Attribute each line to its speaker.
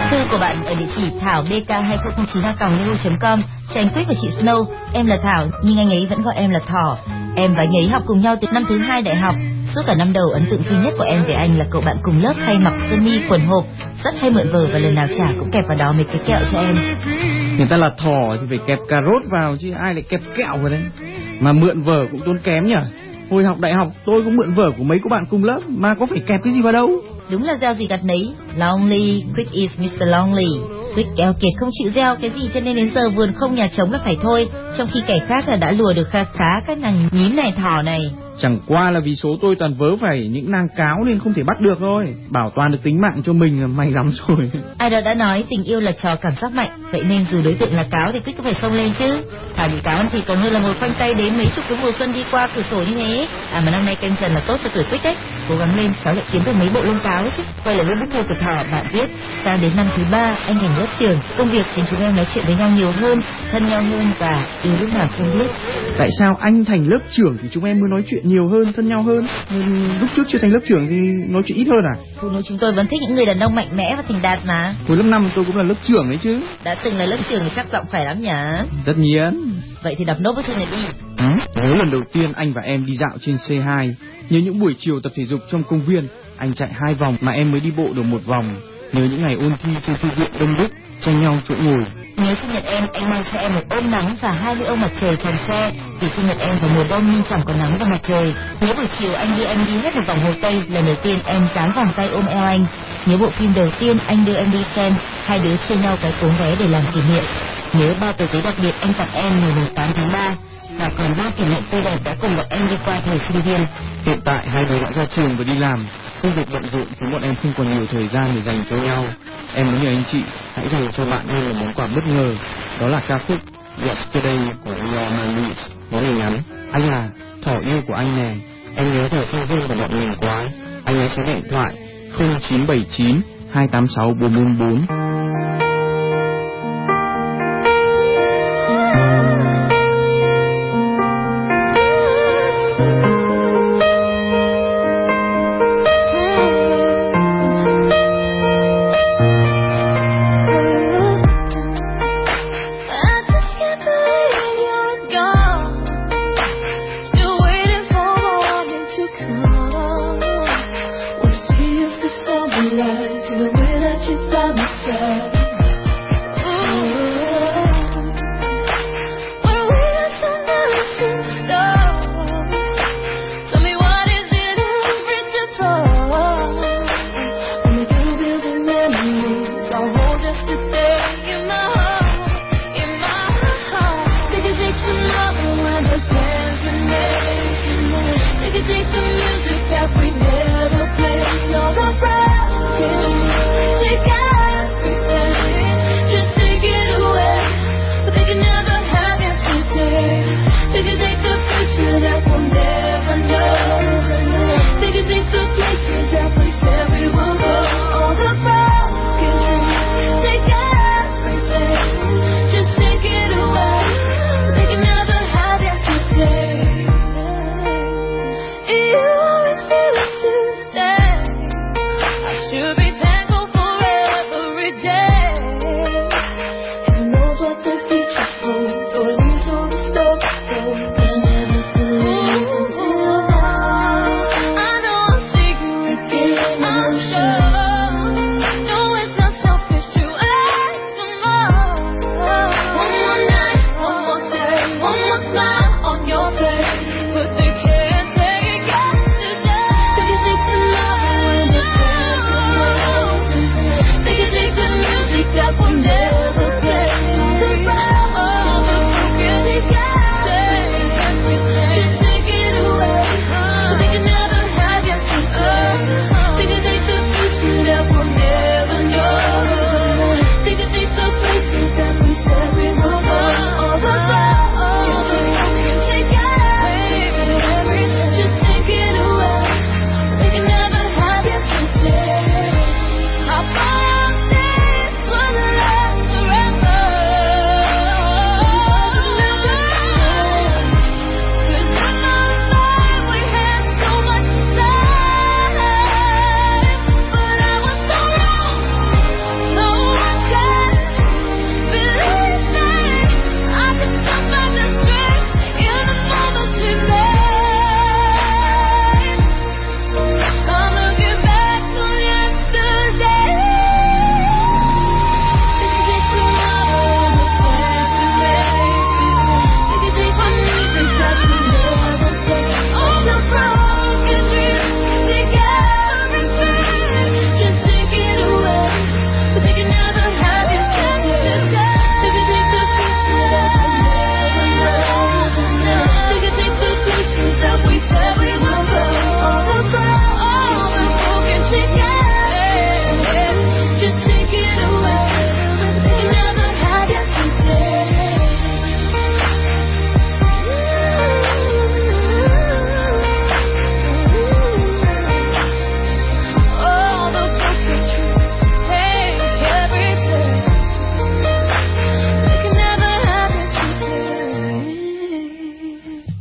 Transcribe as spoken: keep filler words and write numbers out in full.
Speaker 1: Thư của bạn ở địa chỉ thảo b k hai không không chín a còng yahoo chấm com. Cho anh Quyết và chị Snow. Em là Thảo nhưng anh ấy vẫn gọi em là Thỏ. Em và anh ấy học cùng nhau từ năm thứ hai đại học. Suốt cả năm đầu, ấn tượng duy nhất của em về anh là cậu bạn cùng lớp hay mặc sơ mi quần hộp, rất hay mượn vở và lần nào trả cũng kẹp vào đó mấy cái kẹo cho em.
Speaker 2: Người ta là thỏ thì phải kẹp cà rốt vào chứ ai lại kẹp kẹo vào đấy. Mà mượn vở cũng tốn kém nhỉ. Hồi học đại học tôi cũng mượn vở của mấy cô bạn cùng lớp mà có phải kẹp cái gì vào đâu.
Speaker 1: Đúng là gieo gì gặt nấy. Lonely, Quick is mít tơ Lonely. Quick keo kiệt không chịu gieo cái gì cho nên đến giờ vườn không nhà trống là phải thôi. Trong khi kẻ khác là đã lùa được khá khá các nàng nhím này thỏ này.
Speaker 2: Chẳng qua là vì số tôi toàn vớ phải những nàng cáo nên không thể bắt được thôi. Bảo toàn được tính mạng cho mình là may lắm rồi.
Speaker 1: Ai đó đã nói tình yêu là trò cảm giác mạnh, vậy nên dù đối tượng là cáo thì Quick có phải xông lên chứ. Thảo bị cáo thì còn hơn là ngồi khoanh tay đến mấy chục cái mùa xuân đi qua cửa sổ như thế. À mà năm nay canh dần là tốt cho tuổi Quick đấy. Cố gắng lên, cháu lại kiếm được mấy bộ lông cáo chứ. Quay lại với bức thư của Thảo, bạn viết: sang đến năm thứ ba, anh thành lớp trưởng, công việc khiến chúng em nói chuyện với nhau nhiều hơn, thân nhau hơn và yêu lúc nào không biết.
Speaker 2: Tại sao anh thành lớp trưởng thì chúng em mới nói chuyện nhiều hơn, thân nhau hơn? Lúc trước chưa thành lớp trưởng thì nói chuyện ít hơn à?
Speaker 1: Phụ nữ chúng tôi vẫn thích những người đàn ông mạnh mẽ và thành đạt mà.
Speaker 2: Hồi lớp năm tôi cũng là lớp trưởng đấy chứ.
Speaker 1: Đã từng là lớp trưởng thì chắc giọng khỏe lắm nhỉ?
Speaker 2: Tất nhiên.
Speaker 1: Vậy thì đọc nốt bức thư này đi.
Speaker 2: Ừ? Nhớ lần đầu tiên anh và em đi dạo trên xê hai. Nhớ những buổi chiều tập thể dục trong công viên, anh chạy hai vòng mà em mới đi bộ được một vòng. Nhớ những ngày ôn thi trên thư viện đông đúc, tranh nhau chỗ ngồi.
Speaker 1: Nhớ sinh nhật em, anh mang cho em một ôm nắng và hai mươi ôm mặt trời tròn xe. Vì sinh nhật em vào mùa đông nên chẳng có nắng và mặt trời. Nhớ buổi chiều anh đưa em đi hết một vòng hồ Tây, lần đầu tiên em dán vòng tay ôm eo anh. Nhớ bộ phim đầu tiên anh đưa em đi xem, hai đứa chia nhau cái cuốn vé để làm kỷ niệm. Nhớ bao tờ giấy đặc biệt anh tặng em ngày mùng tám tháng ba. Và còn ba kỷ niệm tươi đẹp đã cùng bọn em đi qua thời sinh viên.
Speaker 2: Hiện tại hai đứa đã ra trường và đi làm, công việc bận rộn khiến bọn em không còn nhiều thời gian để dành cho nhau. Em muốn nhờ anh chị hãy dành cho bạn như là món quà bất ngờ, đó là ca khúc Yesterday của Your Mind. Nó này nhắn: anh à, thỏ yêu của anh nè, em nhớ thời sinh viên của bọn mình quá. Anh nhớ số điện thoại không chín bảy chín hai tám sáu bốn bốn bốn.
Speaker 3: You